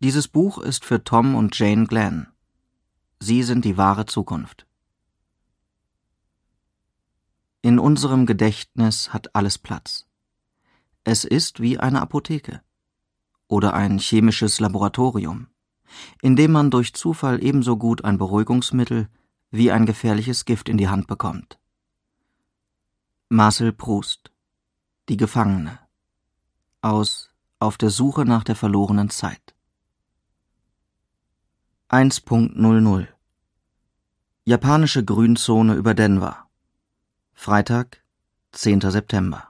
Dieses Buch ist für Tom und Jane Glenn. Sie sind die wahre Zukunft. In unserem Gedächtnis hat alles Platz. Es ist wie eine Apotheke oder ein chemisches Laboratorium, in dem man durch Zufall ebenso gut ein Beruhigungsmittel wie ein gefährliches Gift in die Hand bekommt. Marcel Proust, Die Gefangene, aus Auf der Suche nach der verlorenen Zeit. 1.00 Japanische Grünzone über Denver. Freitag, 10. September.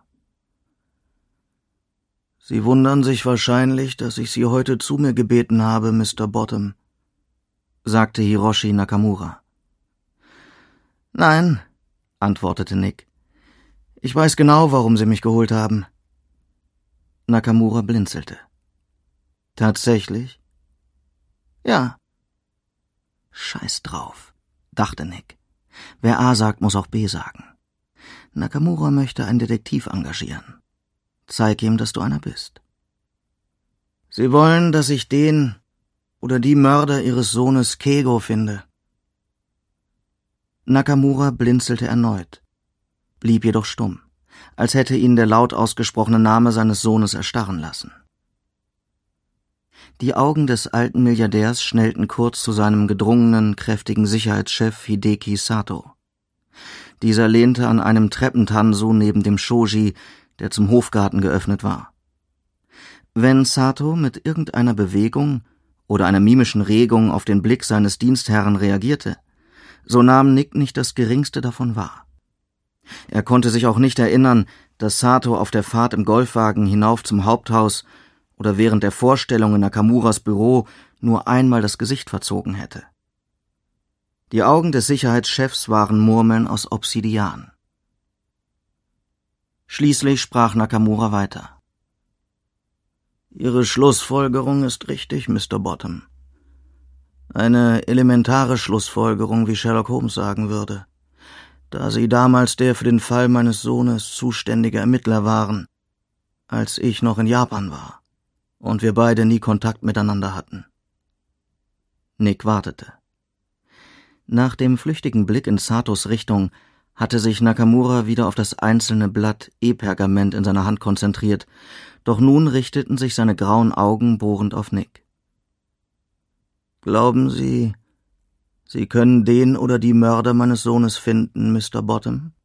Sie wundern sich wahrscheinlich, dass ich Sie heute zu mir gebeten habe, Mr. Bottom, sagte Hiroshi Nakamura. Nein, antwortete Nick. Ich weiß genau, warum Sie mich geholt haben. Nakamura blinzelte. Tatsächlich? Ja. Scheiß drauf, dachte Nick. Wer A sagt, muss auch B sagen. Nakamura möchte einen Detektiv engagieren. Zeig ihm, dass du einer bist. Sie wollen, dass ich den oder die Mörder Ihres Sohnes Keigo finde. Nakamura blinzelte erneut, blieb jedoch stumm, als hätte ihn der laut ausgesprochene Name seines Sohnes erstarren lassen. Die Augen des alten Milliardärs schnellten kurz zu seinem gedrungenen, kräftigen Sicherheitschef Hideki Sato. Dieser lehnte an einem Treppentansu neben dem Shoji, der zum Hofgarten geöffnet war. Wenn Sato mit irgendeiner Bewegung oder einer mimischen Regung auf den Blick seines Dienstherrn reagierte, so nahm Nick nicht das Geringste davon wahr. Er konnte sich auch nicht erinnern, dass Sato auf der Fahrt im Golfwagen hinauf zum Haupthaus oder während der Vorstellung in Nakamuras Büro nur einmal das Gesicht verzogen hätte. Die Augen des Sicherheitschefs waren Murmeln aus Obsidian. Schließlich sprach Nakamura weiter. Ihre Schlussfolgerung ist richtig, Mr. Bottom. Eine elementare Schlussfolgerung, wie Sherlock Holmes sagen würde, da Sie damals der für den Fall meines Sohnes zuständige Ermittler waren, als ich noch in Japan war und wir beide nie Kontakt miteinander hatten. Nick wartete. Nach dem flüchtigen Blick in Satos Richtung hatte sich Nakamura wieder auf das einzelne Blatt E-Pergament in seiner Hand konzentriert, doch nun richteten sich seine grauen Augen bohrend auf Nick. »Glauben Sie, Sie können den oder die Mörder meines Sohnes finden, Mr. Bottom?«